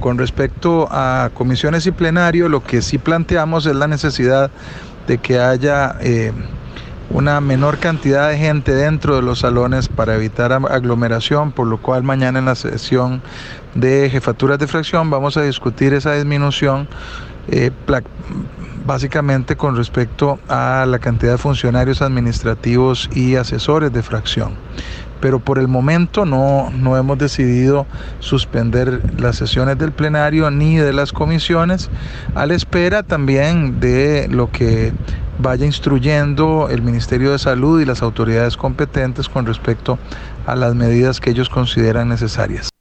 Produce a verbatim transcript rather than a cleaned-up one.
con respecto a comisiones y plenario, lo que sí planteamos es la necesidad de que haya eh, una menor cantidad de gente dentro de los salones para evitar aglomeración, por lo cual mañana en la sesión de jefaturas de fracción vamos a discutir esa disminución, eh, básicamente con respecto a la cantidad de funcionarios administrativos y asesores de fracción. Pero por el momento no, no hemos decidido suspender las sesiones del plenario ni de las comisiones, a la espera también de lo que vaya instruyendo el Ministerio de Salud y las autoridades competentes con respecto a las medidas que ellos consideran necesarias.